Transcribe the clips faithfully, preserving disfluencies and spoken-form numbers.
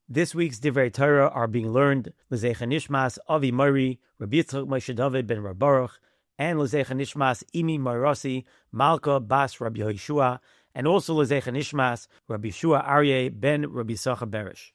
This week's Divrei Torah are being learned L'Zecha Nishmas Avi Mori, Rabbi Yitzchak Moshe David ben Rab Baruch, and L'Zecha Nishmas Imi Marasi, Malka Bas Rabbi Yeshua, and also L'Zecha Nishmas Rabbi Yeshua Aryeh ben Rabbi Yisachar Berish.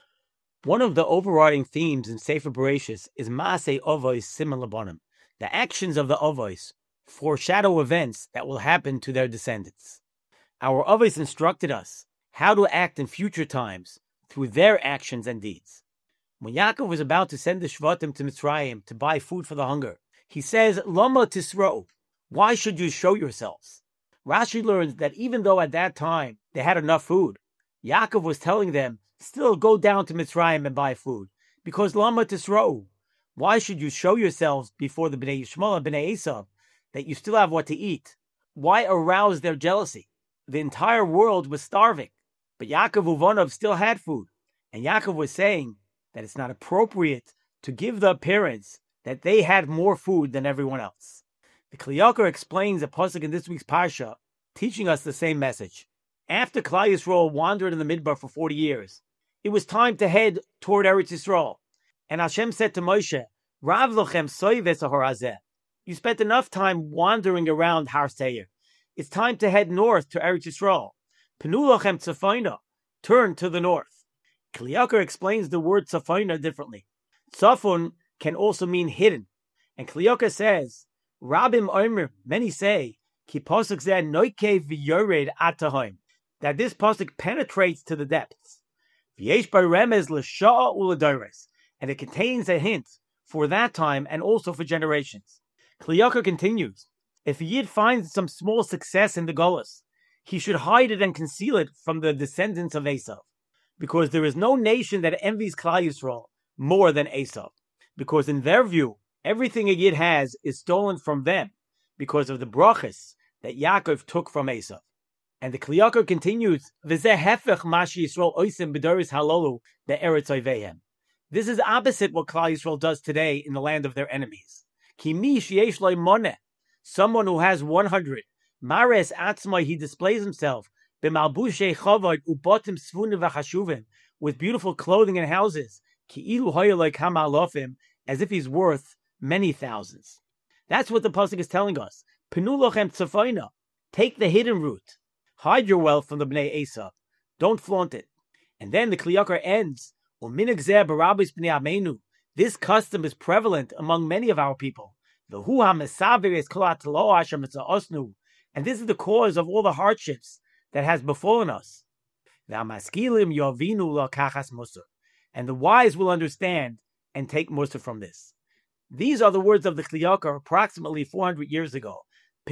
One of the overriding themes in Sefer Bereshis is Maaseh Avos Siman Labanim. The actions of the Avos foreshadow events that will happen to their descendants. Our Avos instructed us how to act in future times through their actions and deeds. When Yaakov was about to send the Shvatim to Mitzrayim to buy food for the hunger, he says, Lama Tisro, why should you show yourselves? Rashi learns that even though at that time they had enough food, Yaakov was telling them, still go down to Mitzrayim and buy food, because Lama Tisro, why should you show yourselves before the Bnei Yishmael and Bnei Esav that you still have what to eat? Why arouse their jealousy? The entire world was starving. But Yaakov Uvanov still had food. And Yaakov was saying that it's not appropriate to give the appearance that they had more food than everyone else. The Kli Yakar explains a pasuk in this week's Parsha, teaching us the same message. After Klal Yisrael wandered in the Midbar for forty years, it was time to head toward Eretz Yisrael. And Hashem said to Moshe, Rav lochem soives harazeh. You spent enough time wandering around Har Seir. It's time to head north to Eretz Yisrael. Penu lachem tzafoina, turn to the north. Kli Yakar explains the word tzafoina differently. Tzafon can also mean hidden. And Kli Yakar says, Rabim Omer, many say, ki pasuk zeh noike v'yored atahoim, that this pasuk penetrates to the depths. V'yesh bar remez l'sha'a u'l'dores, and it contains a hint for that time and also for generations. Kli Yakar continues, if a Yid finds some small success in the Golus, he should hide it and conceal it from the descendants of Esav, because there is no nation that envies Klal Yisrael more than Esav, because in their view, everything a Yid has is stolen from them because of the brachas that Yaakov took from Esav. And the Kli Yakar continues, V'zeh hefech mashi Yisrael oisim b'doris halolu be'eretz oivehem. This is opposite what Klal Yisrael does today in the land of their enemies. Ki mi sheyesh lo moneh, someone who has one hundred, Mares Atzmai, he displays himself b'malbushe chavod ubotim svunim v'chashuvim, with beautiful clothing and houses, ki'ilu hoyeloi kama alofim, as if he's worth many thousands. That's what the pasuk is telling us. Penu lochem tzafoina, take the hidden route, hide your wealth from the Bnei Esav, don't flaunt it. And then the Kli Yakar ends, u'minig zeh barabis bnei amenu. This custom is prevalent among many of our people. The hu hamesaver es kol hatalo asher mitzvah. And this is the cause of all the hardships that has befallen us. And the wise will understand and take musar from this. These are the words of the Kli Yakar approximately four hundred years ago.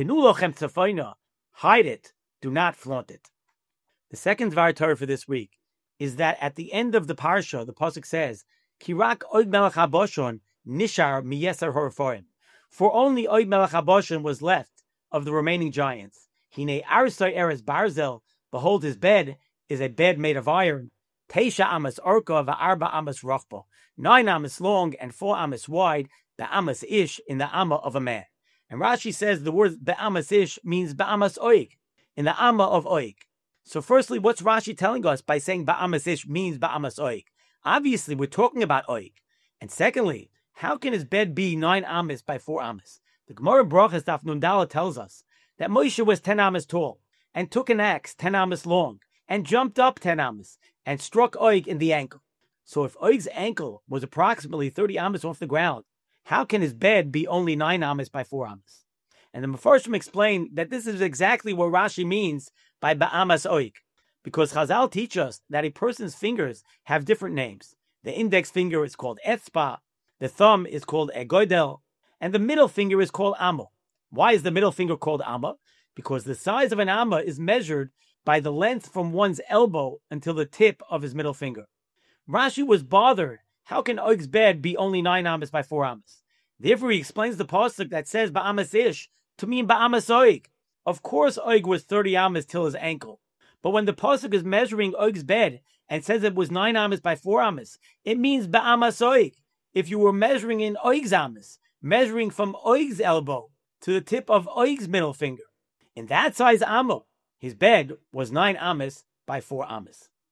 Hide it, do not flaunt it. The second Dvar Torah for this week is that at the end of the Parsha, the pasuk says, Kirak Oig Melech HaBashan nishar miyeser horaforim. For only Oig Melech HaBashan was left of the remaining giants. Hine arsai eres barzel, behold his bed is a bed made of iron. Teisha amas orka va'arba amas rochba, nine amas long and four amas wide, be'amas ish, in the amma of a man. And Rashi says the word be'amas ish means be'amas oig, in the amma of oig. So firstly, what's Rashi telling us by saying be'amas ish means be'amas oig? Obviously, we're talking about oig. And secondly, how can his bed be nine amas by four amas? The Gemara Brachas Daf Nun Daled tells us that Moshe was ten amas tall and took an axe ten amas long and jumped up ten amas and struck Oig in the ankle. So if Oig's ankle was approximately thirty amas off the ground, how can his bed be only nine amas by four amas? And the Mefarshim explain that this is exactly what Rashi means by Ba'amas Oig, because Chazal teach us that a person's fingers have different names. The index finger is called Etzba, the thumb is called Egoidel, and the middle finger is called Amma. Why is the middle finger called Amma? Because the size of an Amma is measured by the length from one's elbow until the tip of his middle finger. Rashi was bothered. How can Oig's bed be only nine Ammas by four Ammas? Therefore, he explains the pasuk that says Ba'amas ish to mean Ba'amas Oig. Of course, Oig was thirty Ammas till his ankle. But when the pasuk is measuring Oig's bed and says it was nine Ammas by four Ammas, it means Ba'amas Oig. If you were measuring in Oig's Ammas, measuring from Oig's elbow to the tip of Oig's middle finger. In that size Amma, his bed was nine Ammas by four Ammas.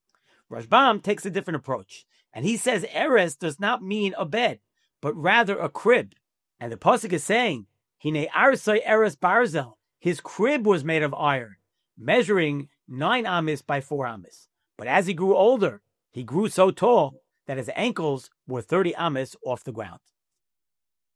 Rashbam takes a different approach, and he says Eres does not mean a bed, but rather a crib. And the pasuk is saying, Hine arsai Eres barzel, his crib was made of iron, measuring nine amis by four amis. But as he grew older, he grew so tall that his ankles were thirty amis off the ground.